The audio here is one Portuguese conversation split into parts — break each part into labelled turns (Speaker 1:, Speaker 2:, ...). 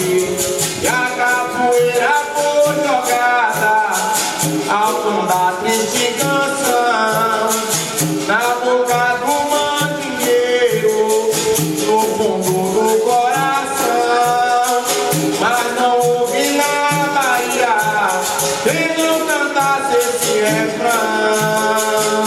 Speaker 1: e a capoeira foi jogada ao som da triste canção, na boca do mandingueiro, no fundo do coração. Mas não houve na Bahia quem não cantasse esse refrão.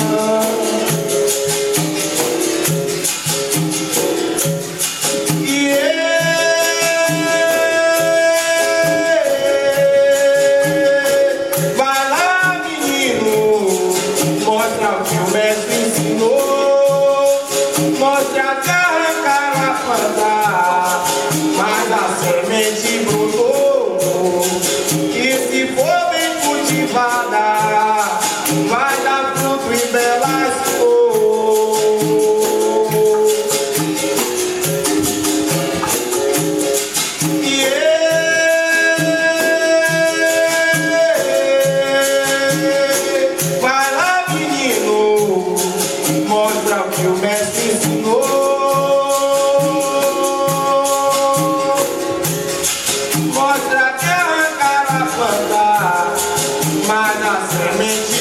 Speaker 1: Mostre a terra carapanda, mas a semente brotou, e se for bem cultivada, vai dar fruto e belas flores. Vai lá, menino, mostra o que o mestre ensinou. Mostra que arrancar a planta, mas a semente